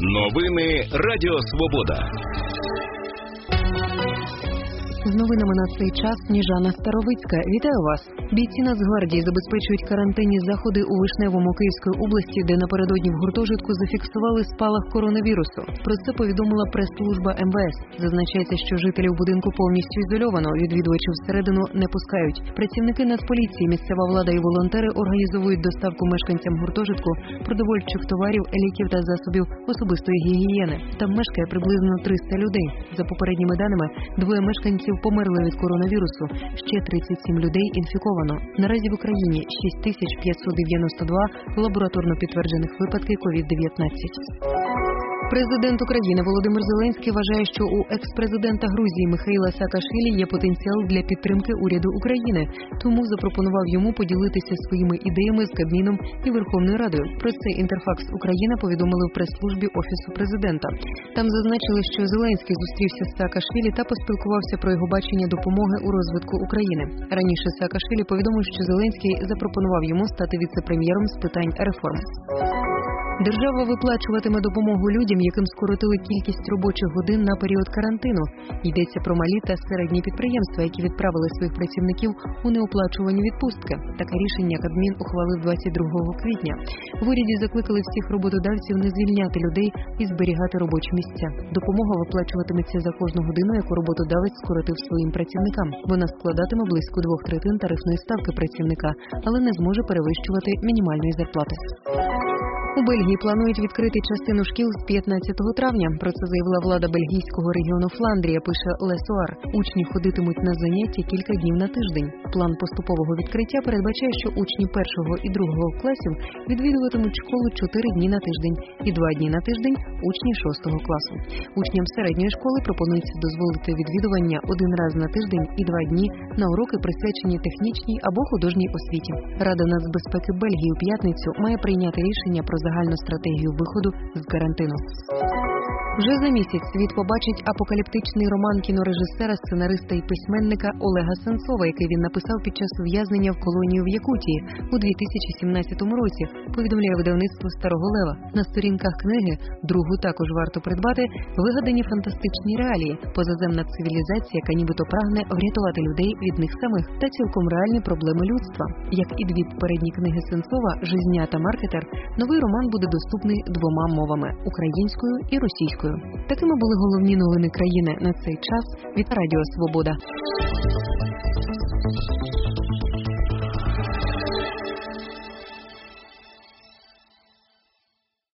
Новини Радіо Свобода. З новинами на цей час Сніжана Старовицька. Вітаю вас! Бійці Нацгвардії забезпечують карантинні заходи у Вишневому Київської області, де напередодні в гуртожитку зафіксували спалах коронавірусу. Про це повідомила прес-служба МВС. Зазначається, що жителів будинку повністю ізольовано, відвідувачів всередину не пускають. Працівники Нацполіції, місцева влада і волонтери організовують доставку мешканцям гуртожитку продовольчих товарів, ліків та засобів особистої гігієни. Там мешкає приблизно 300 людей. За попередніми даними, двоє мешканців померли від коронавірусу, ще 37 людей інфіковано. Наразі в Україні 6592 лабораторно підтверджених випадки COVID-19. Президент України Володимир Зеленський вважає, що у екс-президента Грузії Михаїла Саакашвілі є потенціал для підтримки уряду України, тому запропонував йому поділитися своїми ідеями з Кабміном і Верховною Радою. Про це Інтерфакс Україна повідомили в прес-службі Офісу Президента. Там зазначили, що Зеленський зустрівся з Саакашвілі та поспілкувався про його бачення допомоги у розвитку України. Раніше Саакашвілі повідомив, що Зеленський запропонував йому стати віце-прем'єром з питань реформ. Держава виплачуватиме допомогу людям, яким скоротили кількість робочих годин на період карантину. Йдеться про малі та середні підприємства, які відправили своїх працівників у неоплачувані відпустки. Таке рішення Кабмін ухвалив 22 квітня. В уряді закликали всіх роботодавців не звільняти людей і зберігати робочі місця. Допомога виплачуватиметься за кожну годину, яку роботодавець скоротив своїм працівникам. Вона складатиме близько 2/3 тарифної ставки працівника, але не зможе перевищувати мінімальної зарплати. У Бельгії планують відкрити частину шкіл з 15 травня. Про це заявила влада бельгійського регіону Фландрія, пише Ле Суар. Учні ходитимуть на заняття кілька днів на тиждень. План поступового відкриття передбачає, що учні 1 і 2 класів відвідуватимуть школу 4 дні на тиждень і 2 дні на тиждень учні 6 класу. Учням середньої школи пропонується дозволити відвідування 1 раз на тиждень і 2 дні на уроки, присвячені технічній або художній освіті. Рада нацбезпеки Бельгії у п'ятницю має прийняти рішення про загальну стратегію виходу з карантину. Вже за місяць світ побачить апокаліптичний роман кінорежисера, сценариста і письменника Олега Сенцова, який він написав під час ув'язнення в колонії в Якутії у 2017 році, повідомляє видавництво Старого Лева. На сторінках книги, другу також варто придбати, вигадані фантастичні реалії, позаземна цивілізація, яка нібито прагне врятувати людей від них самих, та цілком реальні проблеми людства. Як і дві попередні книги Сенцова «Жизня» та «Маркетер», новий роман буде доступний 2 мовами – українською і російською. Такими були головні новини країни на цей час від Радіо Свобода.